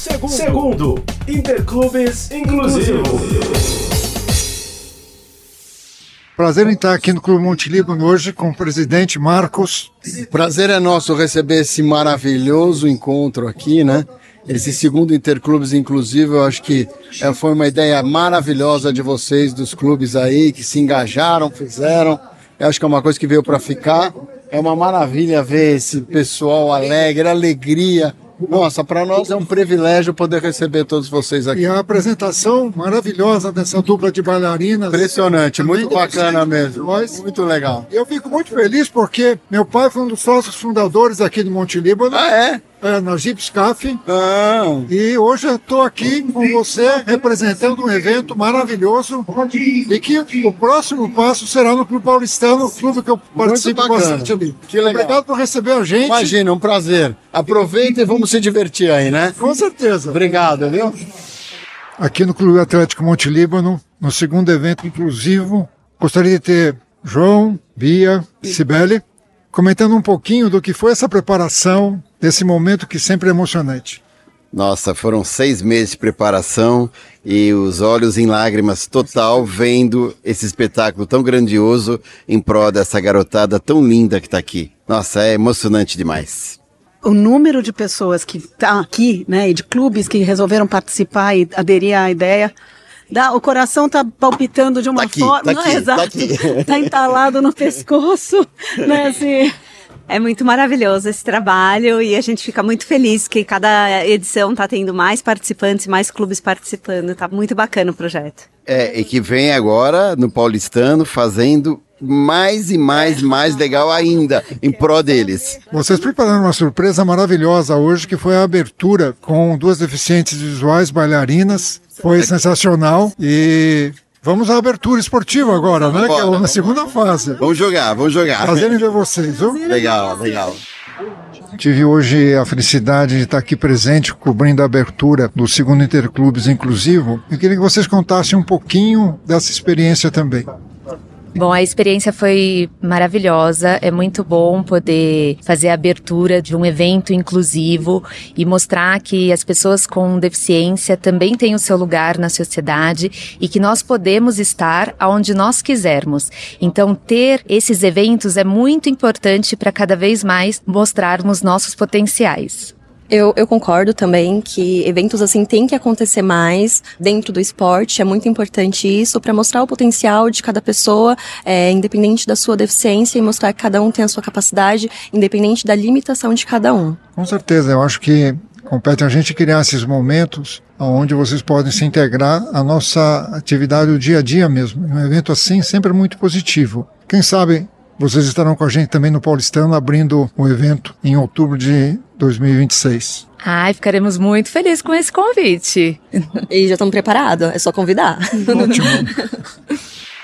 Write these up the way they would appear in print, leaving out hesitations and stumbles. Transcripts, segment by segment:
Segundo Interclubes Inclusivo. Prazer em estar aqui no Clube Monte Líbano hoje com o presidente Marcos. Prazer é nosso receber esse maravilhoso encontro aqui, né? Esse segundo Interclubes Inclusivo, eu acho que foi uma ideia maravilhosa de vocês, dos clubes aí, que se engajaram, fizeram. Eu acho que é uma coisa que veio para ficar. É uma maravilha ver esse pessoal alegre, alegria. Nossa, para nós é um privilégio poder receber todos vocês aqui. E a apresentação maravilhosa dessa dupla de bailarinas. Impressionante, muito bacana mesmo. Muito legal. Eu fico muito feliz porque meu pai foi um dos sócios fundadores aqui do Monte Líbano. Ah, é? Na Jeep Scaf. E hoje eu estou aqui com você representando um evento maravilhoso e que o próximo passo será no Clube Paulistano, o clube que eu participo bastante ali. Que legal. Obrigado por receber a gente. Imagina, um prazer. Aproveita e vamos se divertir aí, né? Com certeza. Obrigado, viu? Aqui no Clube Atlético Monte Líbano, no segundo evento inclusivo, gostaria de ter João, Bia, Cibele, comentando um pouquinho do que foi essa preparação desse momento que sempre é emocionante. Nossa, foram 6 meses de preparação e os olhos em lágrimas total vendo esse espetáculo tão grandioso em prol dessa garotada tão linda que está aqui. Nossa, é emocionante demais. O número de pessoas que está aqui, né, e de clubes que resolveram participar e aderir à ideia, o coração tá palpitando de uma forma... Tá entalado no pescoço, né, assim... É muito maravilhoso esse trabalho e a gente fica muito feliz que cada edição está tendo mais participantes, mais clubes participando. Tá muito bacana o projeto. E que vem agora no Paulistano fazendo mais e mais legal ainda em pró deles. Vocês prepararam uma surpresa maravilhosa hoje, que foi a abertura com 2 deficientes visuais bailarinas. Foi sensacional e... Vamos à abertura esportiva agora, né? Que é na segunda fase. Vamos jogar. Prazer em ver vocês, viu? Legal. Tive hoje a felicidade de estar aqui presente, cobrindo a abertura do segundo Interclubes Inclusivo. Eu queria que vocês contassem um pouquinho dessa experiência também. Bom, a experiência foi maravilhosa, é muito bom poder fazer a abertura de um evento inclusivo e mostrar que as pessoas com deficiência também têm o seu lugar na sociedade e que nós podemos estar onde nós quisermos. Então, ter esses eventos é muito importante para cada vez mais mostrarmos nossos potenciais. Eu concordo também que eventos assim têm que acontecer mais dentro do esporte, é muito importante isso para mostrar o potencial de cada pessoa, independente da sua deficiência, e mostrar que cada um tem a sua capacidade, independente da limitação de cada um. Com certeza, eu acho que compete a gente criar esses momentos onde vocês podem se integrar à nossa atividade do dia a dia mesmo. Um evento assim sempre é muito positivo. Quem sabe vocês estarão com a gente também no Paulistano, abrindo o evento em outubro de 2026. Ficaremos muito felizes com esse convite. E já estamos preparados, é só convidar. Ótimo.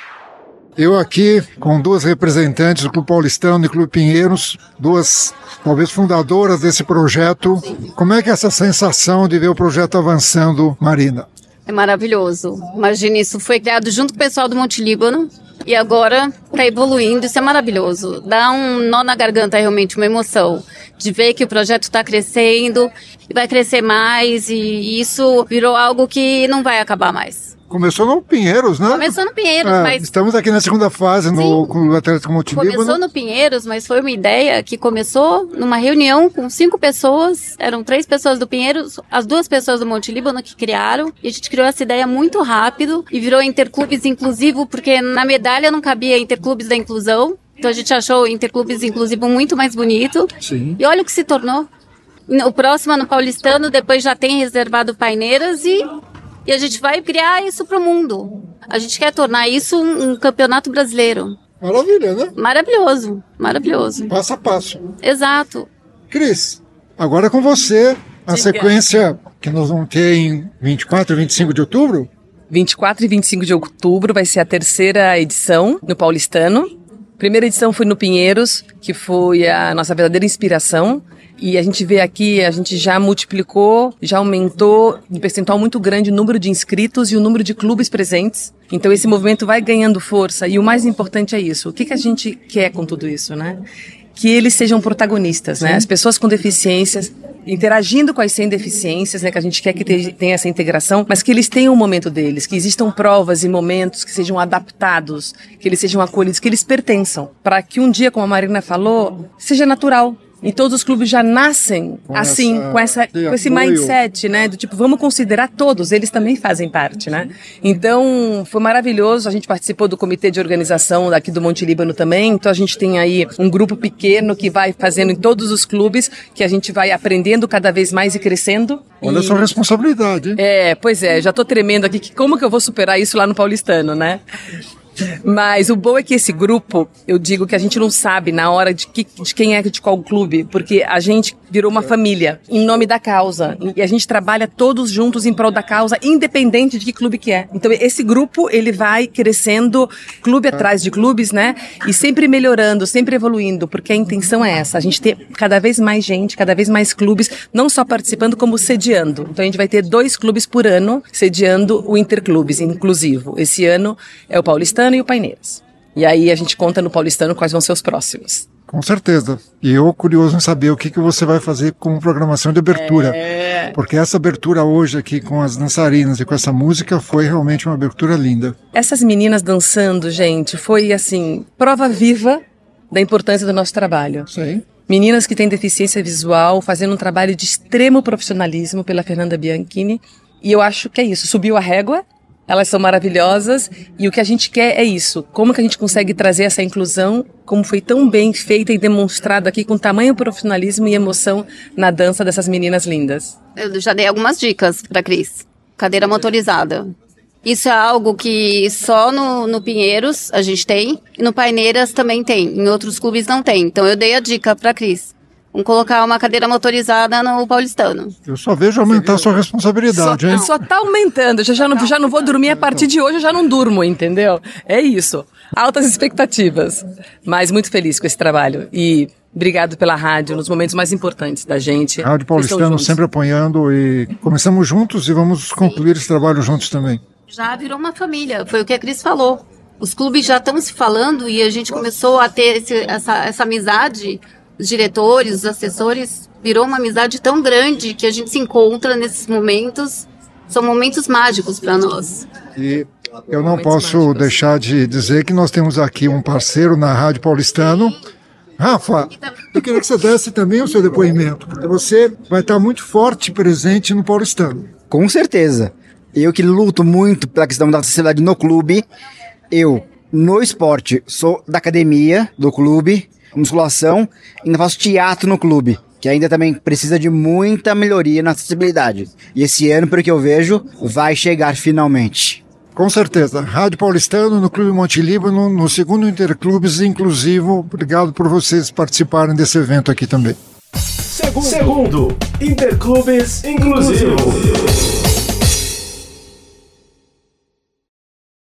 Eu aqui com 2 representantes do Clube Paulistano e Clube Pinheiros, 2 talvez fundadoras desse projeto. Como é que é essa sensação de ver o projeto avançando, Marina? É maravilhoso. Imagina, isso foi criado junto com o pessoal do Monte Líbano e agora está evoluindo, isso é maravilhoso. Dá um nó na garganta, realmente, uma emoção de ver que o projeto está crescendo e vai crescer mais e isso virou algo que não vai acabar mais. Começou no Pinheiros, né? Começou no Pinheiros, mas... Estamos aqui na segunda fase no Clube Atlético Monte Líbano. Começou no Pinheiros, mas foi uma ideia que começou numa reunião com 5 pessoas. Eram 3 pessoas do Pinheiros, as 2 pessoas do Monte Líbano que criaram. E a gente criou essa ideia muito rápido e virou Interclubes Inclusivo, porque na medalha não cabia Interclubes da Inclusão. Então a gente achou o Interclubes Inclusivo muito mais bonito. Sim. E olha o que se tornou. O próximo ano Paulistano, depois já tem reservado Paineiras e a gente vai criar isso para o mundo. A gente quer tornar isso um campeonato brasileiro. Maravilha, né? Maravilhoso. Passo a passo. Exato. Cris, agora é com você a sequência que nós vamos ter em 24 e 25 de outubro. 24 e 25 de outubro vai ser a 3ª edição no Paulistano. Primeira edição foi no Pinheiros, que foi a nossa verdadeira inspiração. E a gente vê aqui, a gente já multiplicou, já aumentou em percentual muito grande o número de inscritos e o número de clubes presentes. Então esse movimento vai ganhando força e o mais importante é isso. O que a gente quer com tudo isso, né? que eles sejam protagonistas, né? As pessoas com deficiências interagindo com as sem deficiências, né, que a gente quer que tenha essa integração, mas que eles tenham um momento deles, que existam provas e momentos que sejam adaptados, que eles sejam acolhidos, que eles pertençam, para que um dia, como a Marina falou, seja natural. E todos os clubes já nascem assim, com esse mindset, né? Do tipo, vamos considerar todos, eles também fazem parte, né? Então, foi maravilhoso, a gente participou do comitê de organização daqui do Monte Líbano também, então a gente tem aí um grupo pequeno que vai fazendo em todos os clubes, que a gente vai aprendendo cada vez mais e crescendo. Olha a sua responsabilidade, hein? Pois é, já tô tremendo aqui, que como que eu vou superar isso lá no Paulistano, né? Mas o bom é que esse grupo, eu digo que a gente não sabe na hora de quem é de qual clube, porque a gente virou uma família em nome da causa e a gente trabalha todos juntos em prol da causa, independente de que clube que é. Então esse grupo, ele vai crescendo clube atrás de clubes, né? E sempre melhorando, sempre evoluindo, porque a intenção é essa, a gente ter cada vez mais gente, cada vez mais clubes, não só participando como sediando. Então a gente vai ter 2 clubes por ano sediando o Interclubes inclusivo. Esse ano é o Paulistano e o Paineiras. E aí a gente conta no Paulistano quais vão ser os próximos. Com certeza. E eu curioso em saber o que você vai fazer como programação de abertura. Porque essa abertura hoje aqui com as dançarinas e com essa música foi realmente uma abertura linda. Essas meninas dançando, gente, foi assim, prova viva da importância do nosso trabalho. Sim. Meninas que têm deficiência visual, fazendo um trabalho de extremo profissionalismo pela Fernanda Bianchini. E eu acho que é isso, subiu a régua. Elas são maravilhosas e o que a gente quer é isso. Como que a gente consegue trazer essa inclusão, como foi tão bem feita e demonstrado aqui com tamanho profissionalismo e emoção na dança dessas meninas lindas. Eu já dei algumas dicas para Cris. Cadeira motorizada. Isso é algo que só no Pinheiros a gente tem e no Paineiras também tem. Em outros clubes não tem. Então eu dei a dica para Cris. Vamos colocar uma cadeira motorizada no Paulistano. Eu só vejo aumentar a sua responsabilidade, hein? Só tá aumentando. Já não vou dormir a partir de hoje, eu já não durmo, entendeu? É isso. Altas expectativas. Mas muito feliz com esse trabalho. E obrigado pela rádio, nos momentos mais importantes da gente. Rádio Paulistano sempre apoiando e começamos juntos e vamos concluir esse trabalho juntos também. Já virou uma família, foi o que a Cris falou. Os clubes já estão se falando e a gente começou a ter essa amizade. Os diretores, os assessores, virou uma amizade tão grande que a gente se encontra nesses momentos. São momentos mágicos para nós. E eu não posso deixar de dizer que nós temos aqui um parceiro na Rádio Paulistano. Rafa, eu queria que você desse também o seu depoimento, porque você vai estar muito forte presente no Paulistano. Com certeza. Eu que luto muito pela questão da acessibilidade no clube. Eu, no esporte, sou da academia do clube, musculação, ainda faço teatro no clube, que ainda também precisa de muita melhoria na acessibilidade. E esse ano, pelo que eu vejo, vai chegar finalmente. Com certeza. Rádio Paulistano, no Clube Monte Líbano, no 2º Interclubes Inclusivo. Obrigado por vocês participarem desse evento aqui também. Segundo Interclubes Inclusivo.